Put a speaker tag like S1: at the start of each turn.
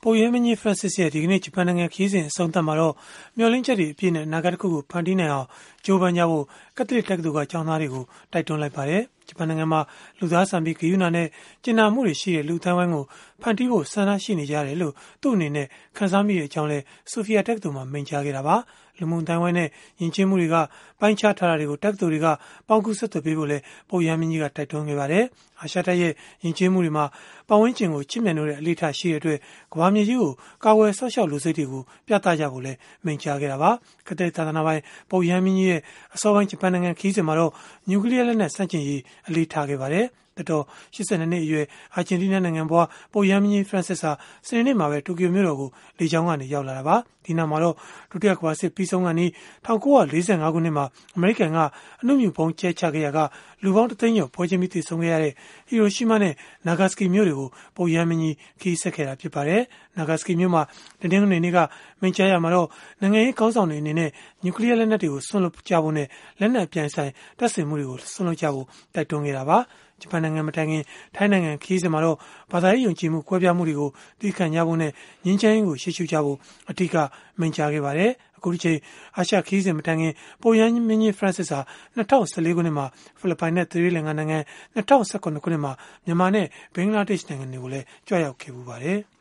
S1: ပုပ်ရဟန်းမင်းကြီး Francis ရဲ့ဒီကနေ့ဂျပန်နိုင်ငံခရီးစဉ်အဆုံးသတ်မှာတော့မျှော်လင့်ချက်တွေအပြည့်နဲ့အနာဂတ်တစ်ခုကိုဖန်တီးနိုင်အောင်ကြိုးပမ်းကြဖို့ကက်သလစ်တက္ကသိုလ်ကကျောင်းသားတွေကိုတိုက်တွန်းလိုက်ပါတယ်။ဂျပန်နိုင်ငံမှာလူသားဆန်ပြီးဂရုဏာနဲ့ကျင်နာမှုတွေရှိတဲ့လူသားဝိုင်းကိုဖန်တီးဖို့ဆန္ဒရှိနေကြတယ်လို့သူ့အနေနဲ့ခန်းစားမိတဲ့အကြောင်းလဲဆိုဖီယာတက္ကသိုလ်မှာမိန့်ကြားခဲ့တာပါ။လူမှုအတိုင်းဝိုင်းနဲ့ယဉ်ကျေးမှုတွေကပိုင်းခြားထားတာတွေကိုတက္ကသိုလ်တွေကပေါင်းကူးဆက်သွယ်ပေးဖို့လဲပုပ်ရဟန်းမင်းကြီးကတိုက်တွန်းခဲ့ပါတယ်။အာရှတိုက်ရဲ့ယဉ်ကျေးမှုတွေမှာပတ်ဝန်းကျင်ကိုချစ်မြတ်နိုးတဲ့အလေးထားရှိတဲ့အတွက်ကမ္ဘာမြေကြီးကိုကာကွယ်ဆောက်ရှောက်လူစိတ်တွေကိုပြသကြဖို့လဲမိန့်ကြားခဲ့တာပါ။ကက်သလစ်သာသနာပိုင်ပုပ်ရဟန်းမင်းကြီးရဲ့အစောပိုင်းဂျပန်နိုင်ငံခရီးစဉ်မှာတော့နျူကလ িয়ার လက်နက်စန့်ကျင်ရေးအလေးထားခဲ့ပါတယ်။သက်တော်82နှစ်အရွယ်အာဂျင်တီးနားနိုင်ငံဘွားပုပ်ရဟန်းမင်းကြီး Francis ဟာစနေနေ့မှာပဲတိုကျိုမြို့တော်ကိုလေကြောင်းကနေရောက်လာတာပါ။ဒီနောက်မှာတော့ဒုတိယကမ္ဘာစစ်ပြီးဆုံးခါနီး1945ခုနှစ်မှာအမေရိကန်ကအနုမြူဘုံကျဲချခဲ့ရာကလူပေါင်း1သိန်းကျော်ပွဲချင်းပြီးတည်ဆုံခဲ့ရတဲ့ဟီရိုရှီးမားနဲ့နာဂါစကီမြို့တွေကိုပုပ်ရဟန်းမင်းကြီးခရီးဆက်ခဲ့တာဖြစ်ပါတယ်။နာဂါစကီမြို့မှာတင်းတင်းငွေနေ့ကမိန့်ကြားရမှာတော့နိုင်ငံရေးခေါင်းဆောင်တွေအနေနဲ့နျူကလ িয়ার လက်နက်တွေကိုဆွန့်လွတ်ကြဖို့နဲ့လက်နက်အပြိုင်ဆိုင်တပ်ဆင်မှုတွေကိုဆွန့်လွတ်ကြဖို့တိုက်တွန်းခဲ့တာပါ။ဂျပန်နိုင်ငံမတိုင်ခင်ထိုင်းနိုင်ငံခရီးစဉ်မှာတော့ဘာသာရေးယုံကြည်မှုကွဲပြားမှုတွေကိုသိခံကြဖို့နဲ့ငြိမ်းချမ်းရေးကိုရှေ့ရှုကြဖို့အထူးမိန့်ကြားခဲ့ပါတယ်။အခုဒီချိန်အာရှခရီးစဉ်မတိုင်ခင်ပုပ်ရဟန်းမင်းကြီး Francis ဟာ2014ခုနှစ်မှာဖိလစ်ပိုင်နဲ့သီရိလင်္ကာနိုင်ငံ2019ခုနှစ်မှာမြန်မာနဲ့ဘင်္ဂလားဒေ့ရှ်နိုင်ငံတွေကိုလည်းကြွရောက်ခဲ့ပူပါတယ်။